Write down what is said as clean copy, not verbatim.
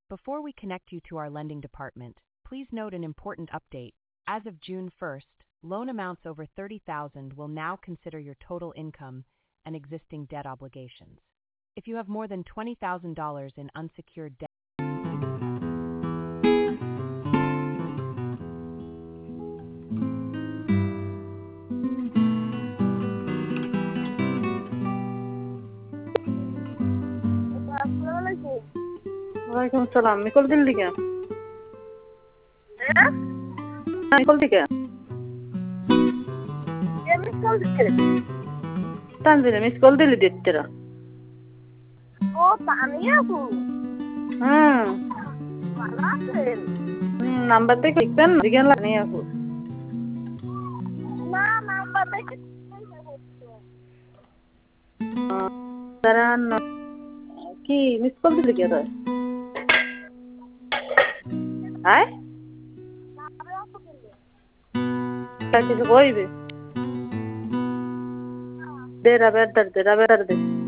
Before we connect you to our lending department, please note an important update. As of June 1st, loan amounts over $30,000 will now consider your total income and existing debt obligations. If you have more than $20,000 in unsecured debt, ওয়ালাইকুম আসসালাম। Mickle Delhi কে? Mickle দিকে? তানজিলে miss call দিলি দিতেরা। ও তানিয়া আপু ভালো আছেন? Number দেখে লিখবেন দিকে লাগনি আপু। না নাম্বার দেখে দাঁড়ান কি মিস কল দিলি কে রে? আয় কিছু কইবে? দে রাবের দে